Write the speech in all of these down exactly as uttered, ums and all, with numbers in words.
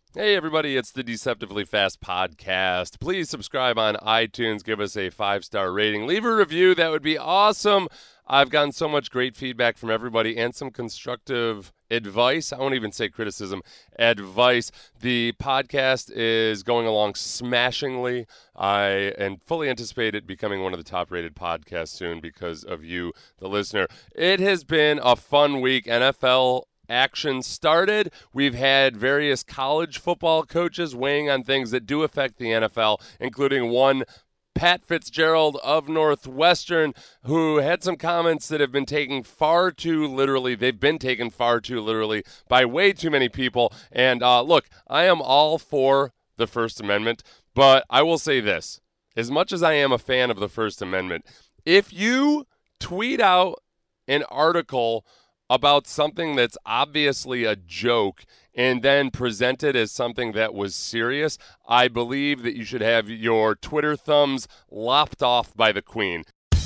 Hey, everybody, it's the Deceptively Fast Podcast. Please subscribe on iTunes, give us a five star rating, leave a review. That would be awesome. I've gotten so much great feedback from everybody and some constructive advice. I won't even say criticism, advice. The podcast is going along smashingly. I and fully anticipate it becoming one of the top rated podcasts soon because of you, the listener. It has been a fun week. N F L action started. We've had various college football coaches weighing on things that do affect the N F L, including one Pat Fitzgerald of Northwestern, who had some comments that have been taken far too literally. They've been taken far too literally by way too many people. And uh, look, I am all for the First Amendment, but I will say this. As much as I am a fan of the First Amendment, if you tweet out an article about something that's obviously a joke and then present it as something that was serious, I believe that you should have your Twitter thumbs lopped off by the Queen.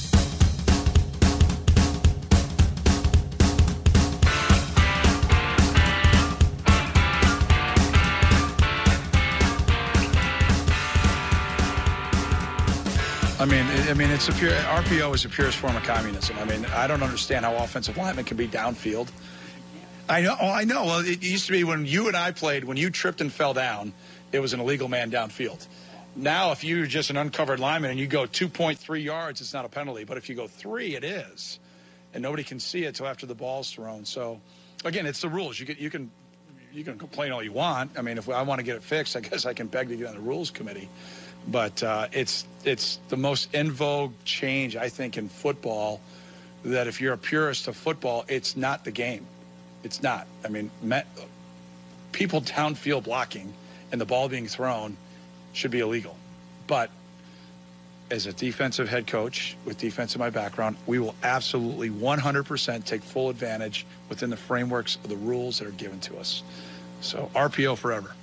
I mean, I mean, it's a pure R P O is the purest form of communism. I mean, I don't understand how offensive linemen can be downfield. I know, oh, I know. Well, it used to be when you and I played, when you tripped and fell down, it was an illegal man downfield. Now, if you're just an uncovered lineman and you go two point three yards, it's not a penalty. But if you go three, it is, and nobody can see it until after the ball's thrown. So, again, it's the rules. You can you can you can complain all you want. I mean, if I want to get it fixed, I guess I can beg to get on the rules committee. But uh, it's it's the most in vogue change, I think, in football, that if you're a purist of football, it's not the game. It's not. I mean, met, people downfield blocking and the ball being thrown should be illegal. But as a defensive head coach with defense in my background, we will absolutely one hundred percent take full advantage within the frameworks of the rules that are given to us. So R P O forever.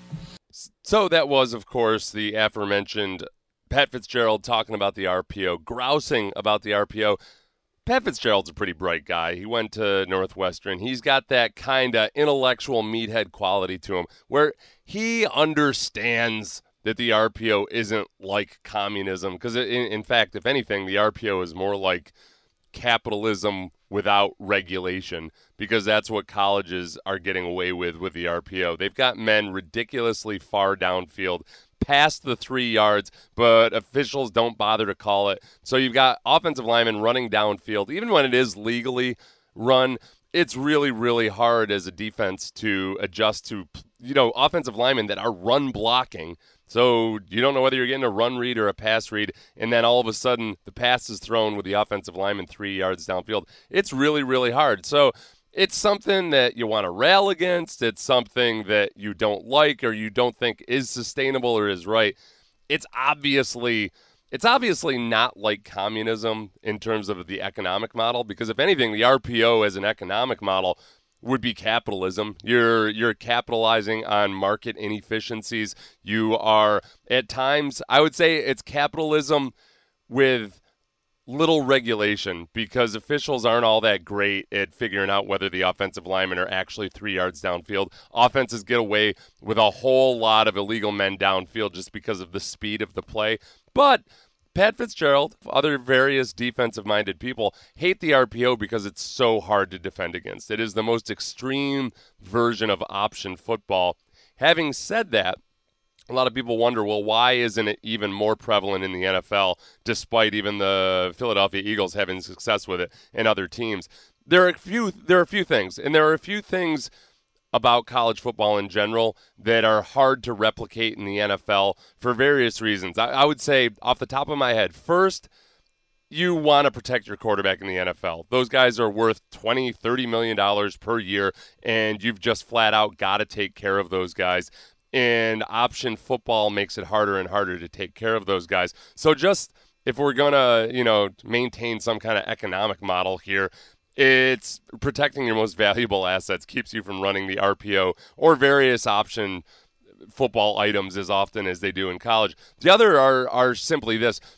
So that was, of course, the aforementioned Pat Fitzgerald talking about the R P O, grousing about the R P O. Pat Fitzgerald's a pretty bright guy. He went to Northwestern. He's got that kind of intellectual meathead quality to him where he understands that the R P O isn't like communism. Because, in, in fact, if anything, the R P O is more like capitalism without regulation, because that's what colleges are getting away with with the R P O. They've got men ridiculously far downfield, past the three yards, but officials don't bother to call it. So you've got offensive linemen running downfield. Even when it is legally run, it's really, really hard as a defense to adjust to, you know, offensive linemen that are run blocking. So you don't know whether you're getting a run read or a pass read, and then all of a sudden the pass is thrown with the offensive lineman three yards downfield. It's really, really hard. So it's something that you want to rail against. It's something that you don't like or you don't think is sustainable or is right. It's obviously it's obviously not like communism in terms of the economic model, because if anything, the R P O as an economic model would be capitalism. You're you're capitalizing on market inefficiencies. You are, at times, I would say it's capitalism with little regulation, because officials aren't all that great at figuring out whether the offensive linemen are actually three yards downfield. Offenses get away with a whole lot of illegal men downfield just because of the speed of the play. But Pat Fitzgerald, other various defensive-minded people, hate the R P O because it's so hard to defend against. It is the most extreme version of option football. Having said that, a lot of people wonder, well, why isn't it even more prevalent in the N F L, despite even the Philadelphia Eagles having success with it and other teams? There are a few, there are a few things, and there are a few things about college football in general that are hard to replicate in the N F L for various reasons. I, I would say, off the top of my head, first, you want to protect your quarterback in the N F L. Those guys are worth twenty, thirty million dollars per year, and you've just flat out got to take care of those guys. And option football makes it harder and harder to take care of those guys. So just, if we're going to, you know, maintain some kind of economic model here, it's protecting your most valuable assets, keeps you from running the R P O or various option football items as often as they do in college. The other are, are simply this.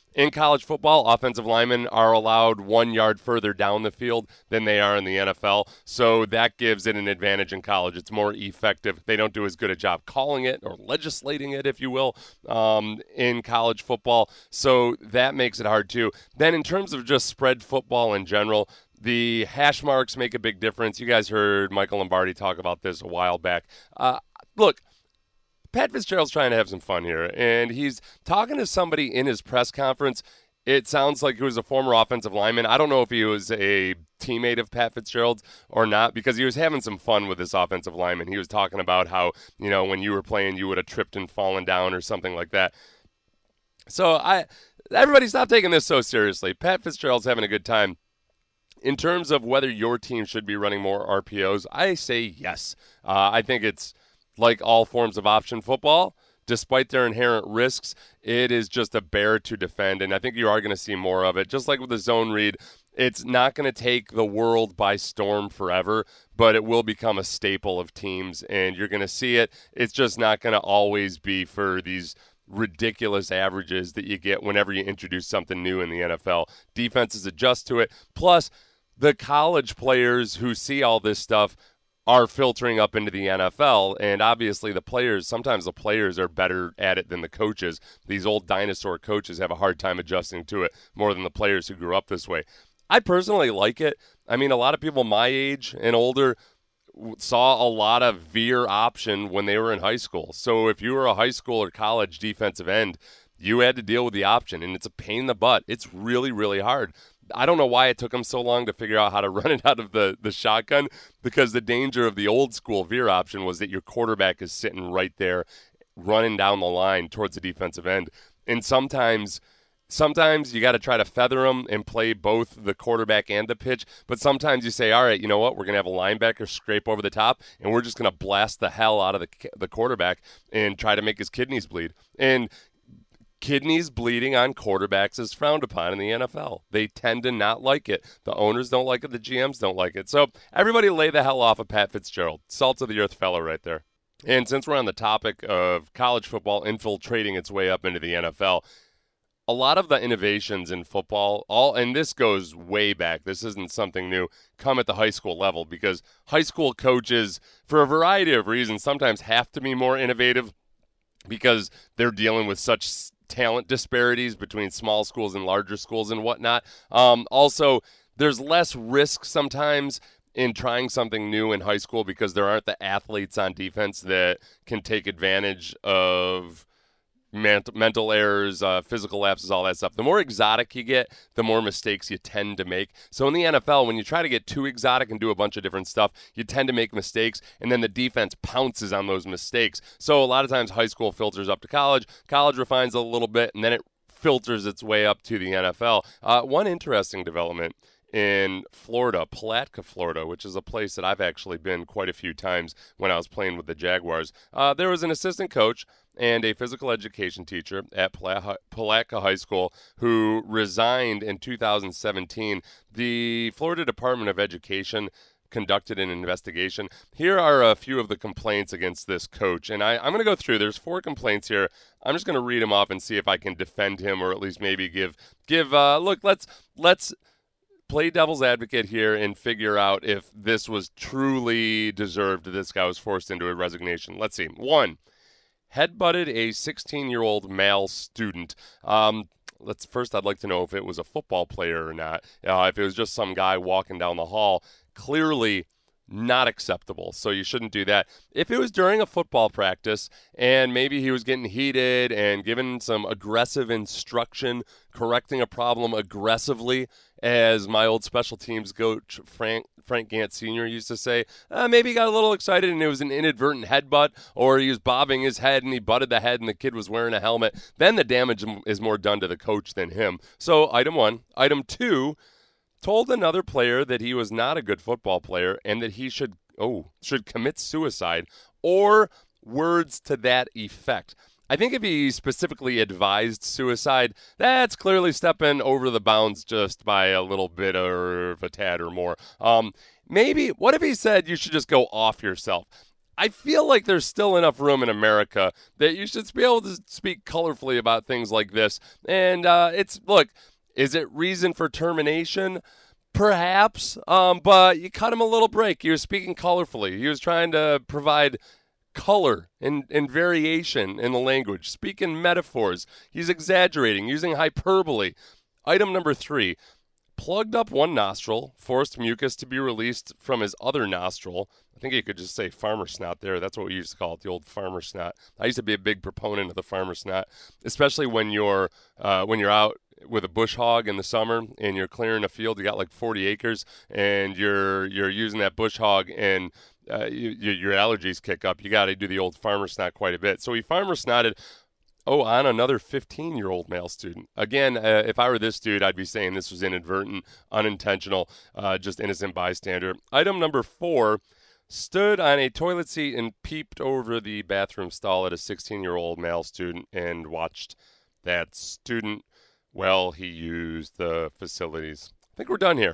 In college football, offensive linemen are allowed one yard further down the field than they are in the N F L, so that gives it an advantage in college. It's more effective. They don't do as good a job calling it or legislating it, if you will, um, in college football, so that makes it hard too. Then in terms of just spread football in general, the hash marks make a big difference. You guys heard Michael Lombardi talk about this a while back. Uh, look, Pat Fitzgerald's trying to have some fun here, and he's talking to somebody in his press conference. It sounds like he was a former offensive lineman. I don't know if he was a teammate of Pat Fitzgerald's or not, because he was having some fun with this offensive lineman. He was talking about how, you know, when you were playing, you would have tripped and fallen down or something like that. So I, everybody stop taking this so seriously. Pat Fitzgerald's having a good time. In terms of whether your team should be running more R P Os, I say yes. Uh, I think it's like all forms of option football, despite their inherent risks, it is just a bear to defend, and I think you are going to see more of it. Just like with the zone read, it's not going to take the world by storm forever, but it will become a staple of teams, and you're going to see it. It's just not going to always be for these ridiculous averages that you get whenever you introduce something new in the N F L. Defenses adjust to it. Plus, the college players who see all this stuff are filtering up into the N F L, and obviously the players, sometimes the players are better at it than the coaches. These old dinosaur coaches have a hard time adjusting to it more than the players who grew up this way. I personally like it. I mean, a lot of people my age and older saw a lot of veer option when they were in high school. So if you were a high school or college defensive end, you had to deal with the option, and it's a pain in the butt. It's really, really hard. I don't know why it took them so long to figure out how to run it out of the, the shotgun, because the danger of the old school veer option was that your quarterback is sitting right there running down the line towards the defensive end. And sometimes sometimes you got to try to feather them and play both the quarterback and the pitch, but sometimes you say, all right, you know what, we're going to have a linebacker scrape over the top, and we're just going to blast the hell out of the the quarterback and try to make his kidneys bleed. And kidneys bleeding on quarterbacks is frowned upon in the N F L. They tend to not like it. The owners don't like it. The G Ms don't like it. So everybody lay the hell off of Pat Fitzgerald. Salt of the earth fellow right there. And since we're on the topic of college football infiltrating its way up into the N F L, a lot of the innovations in football, all and this goes way back, this isn't something new, come at the high school level, because high school coaches, for a variety of reasons, sometimes have to be more innovative because they're dealing with such talent disparities between small schools and larger schools and whatnot. Um, also, there's less risk sometimes in trying something new in high school because there aren't the athletes on defense that can take advantage of ment- mental errors, uh, physical lapses, all that stuff. The more exotic you get, the more mistakes you tend to make. So in the N F L, when you try to get too exotic and do a bunch of different stuff, you tend to make mistakes, and then the defense pounces on those mistakes. So a lot of times high school filters up to college, college refines a little bit, and then it filters its way up to the N F L. Uh, one interesting development in Florida, Palatka, Florida, which is a place that I've actually been quite a few times when I was playing with the Jaguars. Uh, there was an assistant coach and a physical education teacher at Palatka High School who resigned in two thousand seventeen. The Florida Department of Education conducted an investigation. Here are a few of the complaints against this coach, and I, I'm going to go through. There's four complaints here. I'm just going to read them off and see if I can defend him, or at least maybe give give. Uh, look, let's let's. play devil's advocate here and figure out if this was truly deserved that this guy was forced into a resignation. Let's see. One, headbutted a sixteen-year-old male student. Um, let's first, I'd like to know if it was a football player or not. Uh, if it was just some guy walking down the hall, clearly not acceptable. So you shouldn't do that. If it was during a football practice and maybe he was getting heated and given some aggressive instruction, correcting a problem aggressively, as my old special teams coach Frank Frank Gant Senior used to say, uh, maybe he got a little excited and it was an inadvertent headbutt, or he was bobbing his head and he butted the head and the kid was wearing a helmet, then the damage is more done to the coach than him. So item one. Item two, told another player that he was not a good football player and that he should oh should commit suicide, or words to that effect. I think if he specifically advised suicide, that's clearly stepping over the bounds just by a little bit or a tad or more. Um, maybe, what if he said you should just go off yourself? I feel like there's still enough room in America that you should be able to speak colorfully about things like this. And uh, it's, look, is it reason for termination? Perhaps, um, but you cut him a little break. He was speaking colorfully. He was trying to provide color and, and variation in the language, speaking metaphors. He's exaggerating, using hyperbole. Item number three, plugged up one nostril, forced mucus to be released from his other nostril. I think you could just say farmer snot there. That's what we used to call it, the old farmer snot. I used to be a big proponent of the farmer snot, especially when you're uh, when you're out with a bush hog in the summer and you're clearing a field. You got like forty acres, and you're you're using that bush hog, and uh, you, you, your allergies kick up. You got to do the old farmer snot quite a bit. So he farmer snotted. Oh, on another fifteen-year-old male student. Again, uh, if I were this dude, I'd be saying this was inadvertent, unintentional, uh, just innocent bystander. Item number four, stood on a toilet seat and peeped over the bathroom stall at a sixteen-year-old male student and watched that student while he used the facilities. I think we're done here.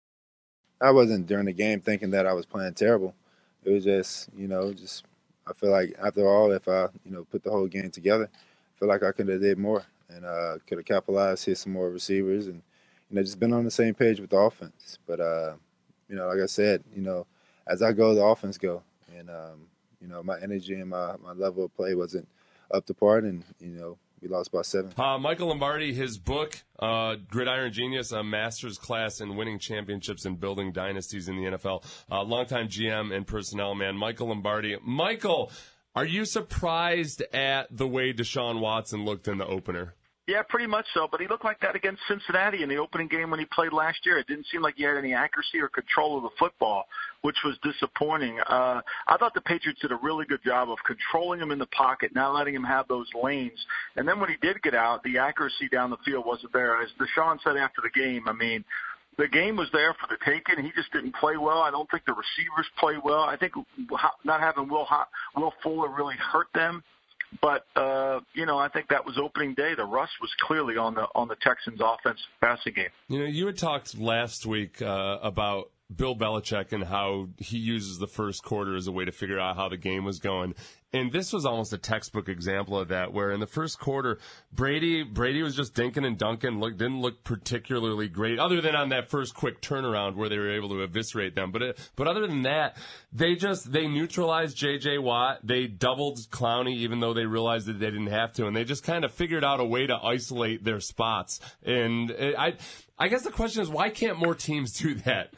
I wasn't during the game thinking that I was playing terrible. It was just, you know, just I feel like after all, if I, you know, put the whole game together, I feel like I could have did more and uh, could have capitalized, hit some more receivers, and, you know, just been on the same page with the offense. But, uh, you know, like I said, you know, as I go, the offense go. And, um, you know, my energy and my, my level of play wasn't up to par, and, you know, we lost by seven. Uh, Michael Lombardi, his book, uh, Gridiron Genius, a master's class in winning championships and building dynasties in the N F L. Uh, longtime G M and personnel man, Michael Lombardi. Michael, are you surprised at the way Deshaun Watson looked in the opener? Yeah, pretty much so. But he looked like that against Cincinnati in the opening game when he played last year. It didn't seem like he had any accuracy or control of the football, which was disappointing. Uh, I thought the Patriots did a really good job of controlling him in the pocket, not letting him have those lanes. And then when he did get out, the accuracy down the field wasn't there. As Deshaun said after the game, I mean, the game was there for the taking. He just didn't play well. I don't think the receivers played well. I think not having Will, Will Fuller really hurt them. But, uh, you know, I think that was opening day. The rust was clearly on the on the Texans' offensive passing game. You know, you had talked last week uh, about Bill Belichick and how he uses the first quarter as a way to figure out how the game was going. And this was almost a textbook example of that, where in the first quarter, Brady Brady was just dinking and dunking, look, didn't look particularly great, other than on that first quick turnaround where they were able to eviscerate them. But it, but other than that, they just they neutralized J J. Watt. They doubled Clowney, even though they realized that they didn't have to, and they just kind of figured out a way to isolate their spots. And it, I I guess the question is, why can't more teams do that?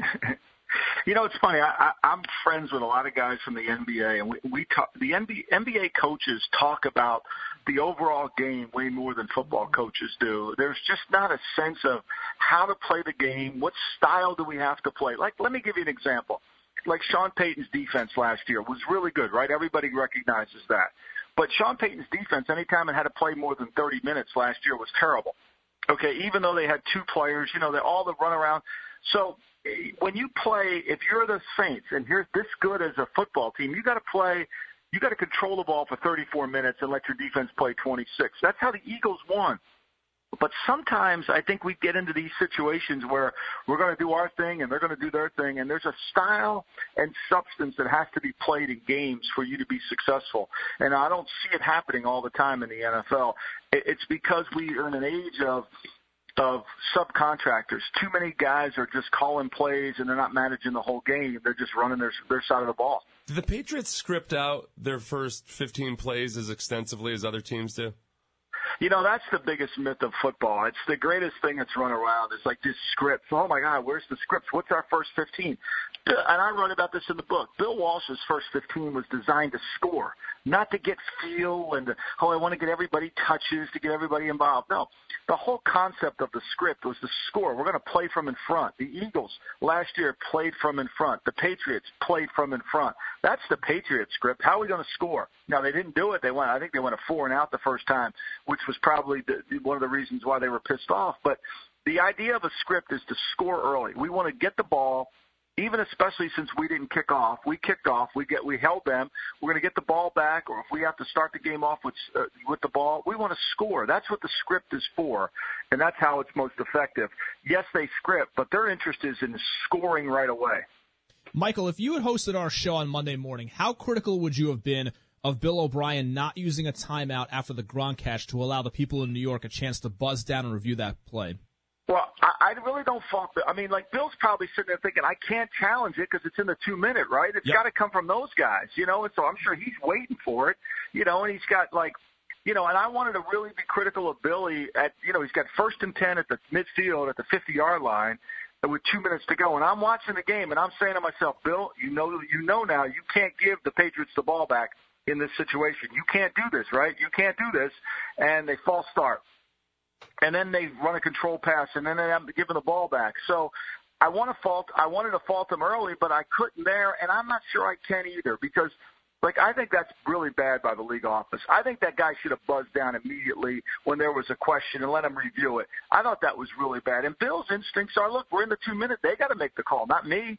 You know, it's funny. I, I, I'm friends with a lot of guys from the N B A, and we, we talk, the N B A, N B A coaches talk about the overall game way more than football coaches do. There's just not a sense of how to play the game. What style do we have to play? Like, let me give you an example. Like Sean Payton's defense last year was really good, right? Everybody recognizes that. But Sean Payton's defense, anytime it had to play more than thirty minutes last year, was terrible. Okay, even though they had two players, you know, they all the run around. So when you play, if you're the Saints and you're this good as a football team, you got to play, you got to control the ball for thirty-four minutes and let your defense play twenty-six. That's how the Eagles won. But sometimes I think we get into these situations where we're going to do our thing and they're going to do their thing, and there's a style and substance that has to be played in games for you to be successful. And I don't see it happening all the time in the N F L. It's because we are in an age of of subcontractors. Too many guys are just calling plays and they're not managing the whole game. They're just running their their side of the ball. Did the Patriots script out their first fifteen plays as extensively as other teams do? You know, that's the biggest myth of football. It's the greatest thing that's run around. It's like this script. Oh, my God, where's the script? What's our first fifteen? And I wrote about this in the book. Bill Walsh's first fifteen was designed to score, not to get feel and, to, oh, I want to get everybody touches, to get everybody involved. No, the whole concept of the script was to score. We're going to play from in front. The Eagles last year played from in front. The Patriots played from in front. That's the Patriots script. How are we going to score? Now, they didn't do it. They went, I think they went a four and out the first time, which was probably the, one of the reasons why they were pissed off. But the idea of a script is to score early. We want to get the ball. Even especially since we didn't kick off, we kicked off. We get we held them. We're going to get the ball back, or if we have to start the game off with uh, with the ball, we want to score. That's what the script is for, and that's how it's most effective. Yes, they script, but their interest is in scoring right away. Michael, if you had hosted our show on Monday morning, how critical would you have been of Bill O'Brien not using a timeout after the Gronk catch to allow the people in New York a chance to buzz down and review that play? Well, I, I really don't fault it. I mean, like, Bill's probably sitting there thinking, I can't challenge it because it's in the two-minute, right? It's yep. got to come from those guys, you know, and so I'm sure he's waiting for it, you know, and he's got, like, you know, and I wanted to really be critical of Billy at, you know, he's got first and ten at the midfield at the fifty-yard line with two minutes to go. And I'm watching the game, and I'm saying to myself, Bill, you know, you know now you can't give the Patriots the ball back in this situation. You can't do this, right? You can't do this. And they false start. And then they run a control pass, and then they end up giving the ball back. So I want to fault. I wanted to fault them early, but I couldn't there, and I'm not sure I can either because, like, I think that's really bad by the league office. I think that guy should have buzzed down immediately when there was a question and let him review it. I thought that was really bad. And Bill's instincts are, look, we're in the two minute. They got to make the call, not me.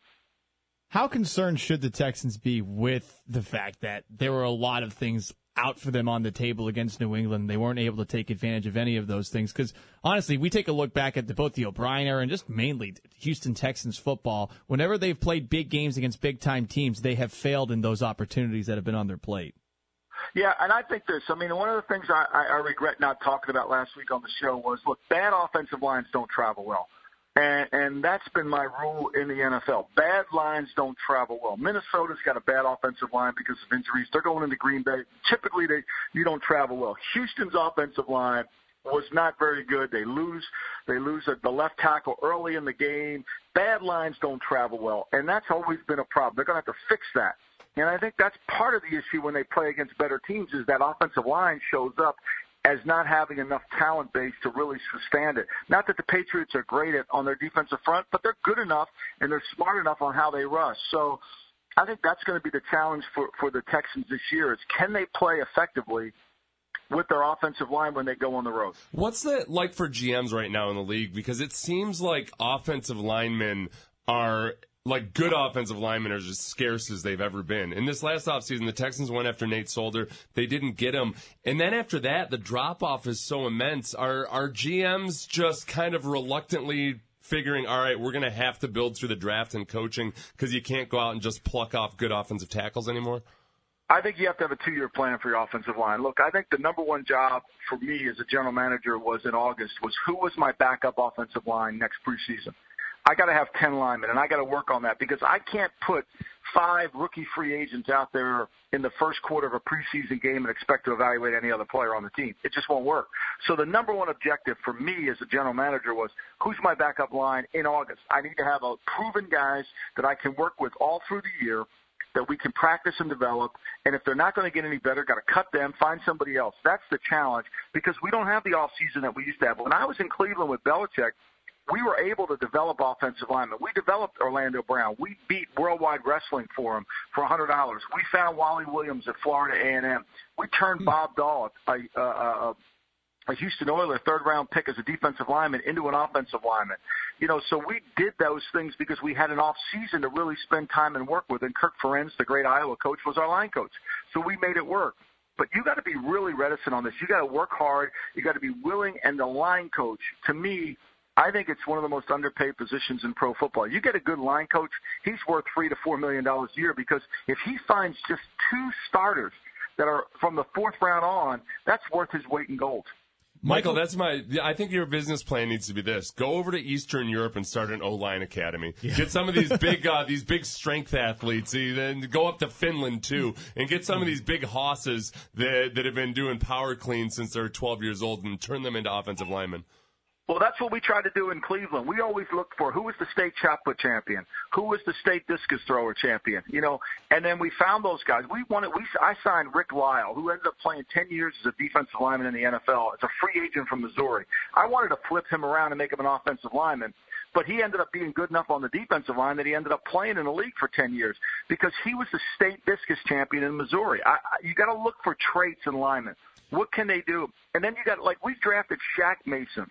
How concerned should the Texans be with the fact that there were a lot of things out for them on the table against New England? They weren't able to take advantage of any of those things. Because, honestly, we take a look back at the, both the O'Brien era and just mainly Houston Texans football. Whenever they've played big games against big-time teams, they have failed in those opportunities that have been on their plate. Yeah, and I think this. I mean, one of the things I, I regret not talking about last week on the show was, look, bad offensive lines don't travel well. And, and that's been my rule in the N F L. Bad lines don't travel well. Minnesota's got a bad offensive line because of injuries. They're going into Green Bay. Typically, they you don't travel well. Houston's offensive line was not very good. They lose they lose the left tackle early in the game. Bad lines don't travel well, and that's always been a problem. They're going to have to fix that. And I think that's part of the issue when they play against better teams is that offensive line shows up as not having enough talent base to really sustain it. Not that the Patriots are great at on their defensive front, but they're good enough and they're smart enough on how they rush. So I think that's going to be the challenge for, for the Texans this year is can they play effectively with their offensive line when they go on the road? What's that like for G Ms right now in the league? Because it seems like offensive linemen are – like, good offensive linemen are just scarce as they've ever been. In this last offseason, the Texans went after Nate Solder. They didn't get him. And then after that, the drop-off is so immense. Are, are G Ms just kind of reluctantly figuring, all right, we're going to have to build through the draft and coaching because you can't go out and just pluck off good offensive tackles anymore? I think you have to have a two-year plan for your offensive line. Look, I think the number one job for me as a general manager was in August was who was my backup offensive line next preseason. I got to have ten linemen, and I got to work on that because I can't put five rookie free agents out there in the first quarter of a preseason game and expect to evaluate any other player on the team. It just won't work. So the number one objective for me as a general manager was who's my backup line in August. I need to have a proven guys that I can work with all through the year that we can practice and develop, and if they're not going to get any better, got to cut them, find somebody else. That's the challenge because we don't have the offseason that we used to have. When I was in Cleveland with Belichick, we were able to develop offensive linemen. We developed Orlando Brown. We beat Worldwide Wrestling for him for one hundred dollars. We found Wally Williams at Florida A and M. We turned Bob Dahl, a, a, a, a Houston Oiler third-round pick as a defensive lineman, into an offensive lineman. You know, so we did those things because we had an off-season to really spend time and work with. And Kirk Ferentz, the great Iowa coach, was our line coach. So we made it work. But you got to be really reticent on this. You got to work hard. You got to be willing. And the line coach, to me, I think it's one of the most underpaid positions in pro football. You get a good line coach, he's worth three to four million dollars a year because if he finds just two starters that are from the fourth round on, that's worth his weight in gold. Michael, that's my. I think your business plan needs to be this: go over to Eastern Europe and start an O-line academy. Yeah. Get some of these big, uh, these big strength athletes. Then go up to Finland too, and get some of these big hosses that that have been doing power clean since they're twelve years old, and turn them into offensive linemen. Well, that's what we tried to do in Cleveland. We always looked for who was the state shot put champion, who was the state discus thrower champion, you know, and then we found those guys. We wanted, we, I signed Rick Lyle, who ended up playing ten years as a defensive lineman in the N F L. It's a free agent from Missouri. I wanted to flip him around and make him an offensive lineman, but he ended up being good enough on the defensive line that he ended up playing in the league for ten years because he was the state discus champion in Missouri. I, I, you got to look for traits in linemen. What can they do? And then you got, like, we drafted Shaq Mason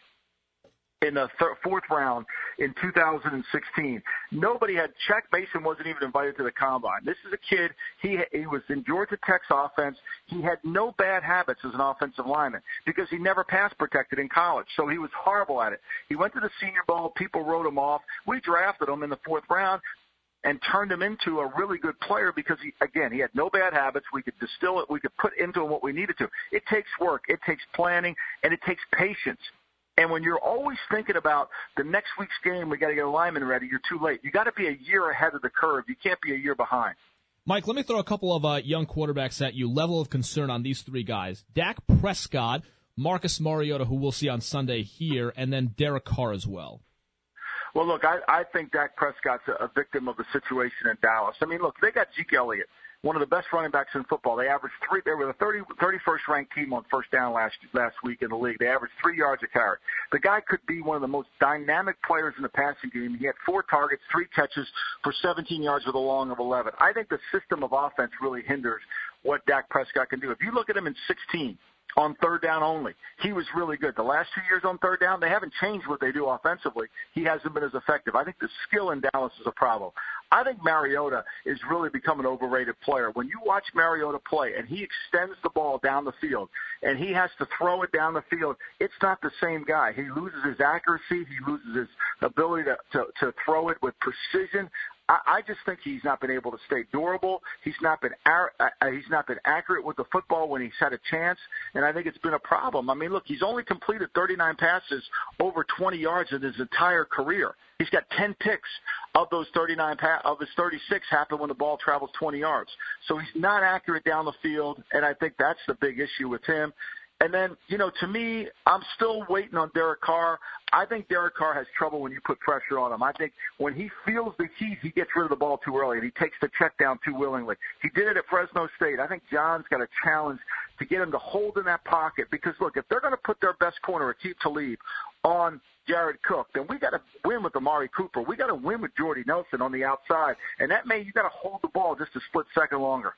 in the third, fourth round in two thousand sixteen. Nobody had – Shaq Mason wasn't even invited to the Combine. This is a kid, he he was in Georgia Tech's offense. He had no bad habits as an offensive lineman because he never pass protected in college, so he was horrible at it. He went to the Senior Bowl. People wrote him off. We drafted him in the fourth round. and turned him into a really good player because, he, again, he had no bad habits. We could distill it. We could put into him what we needed to. It takes work. It takes planning, and it takes patience. And when you're always thinking about the next week's game, we got to get a lineman ready, you're too late. You got to be a year ahead of the curve. You can't be a year behind. Mike, let me throw a couple of uh, young quarterbacks at you. Level of concern on these three guys. Dak Prescott, Marcus Mariota, who we'll see on Sunday here, and then Derek Carr as well. Well, look, I, I think Dak Prescott's a, a victim of the situation in Dallas. I mean, look, they got Zeke Elliott, one of the best running backs in football. They averaged three. They were the thirty, thirty-first ranked team on first down last last week in the league. They averaged three yards a carry. The guy could be one of the most dynamic players in the passing game. He had four targets, three catches for seventeen yards with a long of eleven. I think the system of offense really hinders what Dak Prescott can do. If you look at him in sixteen, on third down only, he was really good. The last two years on third down, they haven't changed what they do offensively. He hasn't been as effective. I think the skill in Dallas is a problem. I think Mariota is really becoming an overrated player. When you watch Mariota play and he extends the ball down the field and he has to throw it down the field, it's not the same guy. He loses his accuracy. He loses his ability to, to, to throw it with precision. I just think he's not been able to stay durable. He's not been he's not been accurate with the football when he's had a chance, and I think it's been a problem. I mean, look, he's only completed thirty-nine passes over twenty yards in his entire career. He's got ten picks of those thirty-nine pa- of his thirty-six happen when the ball travels twenty yards. So he's not accurate down the field, and I think that's the big issue with him. And then, you know, to me, I'm still waiting on Derek Carr. I think Derek Carr has trouble when you put pressure on him. I think when he feels the heat, he gets rid of the ball too early, and he takes the check down too willingly. He did it at Fresno State. I think John's got a challenge to get him to hold in that pocket because, look, if they're going to put their best corner, Aqib Talib, on Jared Cook, then we got to win with Amari Cooper. We got to win with Jordy Nelson on the outside, and that may you got to hold the ball just a split second longer.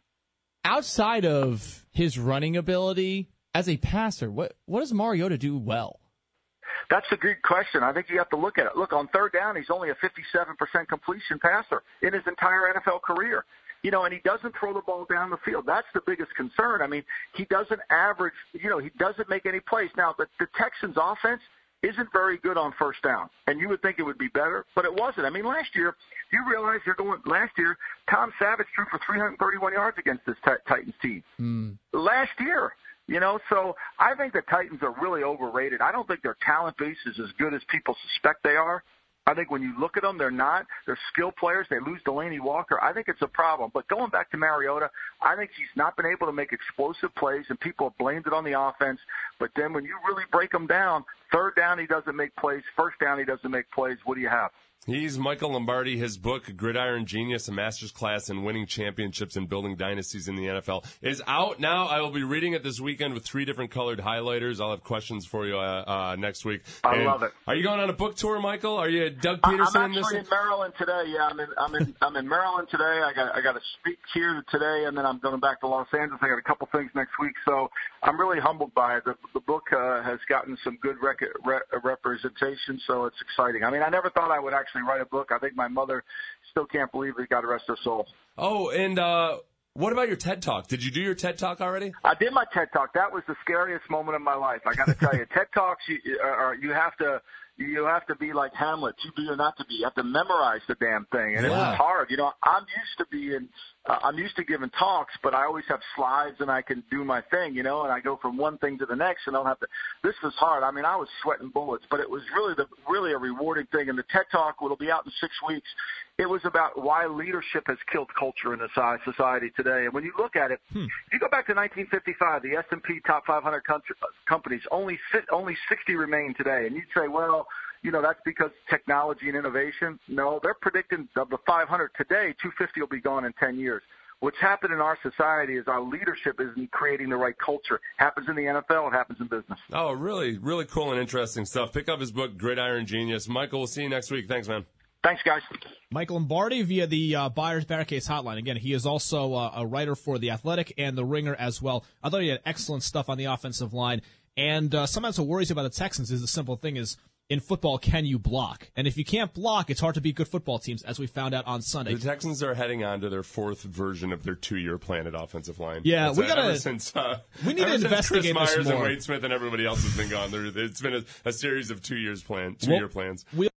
Outside of his running ability, as a passer, what what does Mariota do well? That's a good question. I think you have to look at it. Look, on third down, he's only a fifty-seven percent completion passer in his entire N F L career. You know, and he doesn't throw the ball down the field. That's the biggest concern. I mean, he doesn't average, you know, he doesn't make any plays. Now, the, the Texans' offense isn't very good on first down, and you would think it would be better, but it wasn't. I mean, last year, you realize you're going, last year, Tom Savage threw for three hundred thirty-one yards against this t- Titans team. Mm. Last year. You know, so I think the Titans are really overrated. I don't think their talent base is as good as people suspect they are. I think when you look at them, they're not. They're skill players. They lose Delaney Walker. I think it's a problem. But going back to Mariota, I think he's not been able to make explosive plays, and people have blamed it on the offense. But then when you really break them down, third down he doesn't make plays, first down he doesn't make plays. What do you have? He's Michael Lombardi. His book, Gridiron Genius, a master's class in winning championships and building dynasties in the N F L, is out now. I will be reading it this weekend with three different colored highlighters. I'll have questions for you uh, uh, next week. I and love it. Are you going on a book tour, Michael? Are you Doug Peterson? I'm actually in, in Maryland today. Yeah, I'm in. I'm in. I'm in Maryland today. I got. I got to speak here today, and then I'm going back to Los Angeles. I got a couple things next week, so I'm really humbled by it. The, the book uh, has gotten some good rec- re- representation, so it's exciting. I mean, I never thought I would actually write a book. I think my mother still can't believe it. God rest her soul. Oh, and uh, what about your TED Talk? Did you do your TED Talk already? I did my TED Talk. That was the scariest moment of my life. I got to tell you, TED Talks, you, uh, you have to you have to be like Hamlet. You be or not to be. You have to memorize the damn thing, and yeah. It was hard. You know, I'm used to being, uh, I'm used to giving talks, but I always have slides and I can do my thing, you know, and I go from one thing to the next, and I don't have to. This was hard. I mean, I was sweating bullets, but it was really the really a rewarding thing. And the TED Talk will be out in six weeks. It was about why leadership has killed culture in this society today. And when you look at it, hmm. if you go back to nineteen fifty-five, the S and P top five hundred companies, only only sixty remain today. And you'd say, well, you know, that's because technology and innovation. No, they're predicting of the five hundred today, two hundred fifty will be gone in ten years. What's happened in our society is our leadership isn't creating the right culture. It happens in the N F L. It happens in business. Oh, really, really cool and interesting stuff. Pick up his book, Gridiron Genius. Michael, we'll see you next week. Thanks, man. Thanks, guys. Michael Lombardi via the uh, Buyers Barricades hotline. Again, he is also uh, a writer for The Athletic and The Ringer as well. I thought he had excellent stuff on the offensive line. And uh, sometimes what worries about the Texans is the simple thing is, in football, can you block? And if you can't block, it's hard to beat good football teams, as we found out on Sunday. The Texans are heading on to their fourth version of their two-year plan at offensive line. Yeah, That's we gotta. Ever since, uh, we need ever to investigate since Chris Myers this more. and Wade Smith and everybody else has been gone. There, it's been a, a series of two years plan, two-year well, plans. We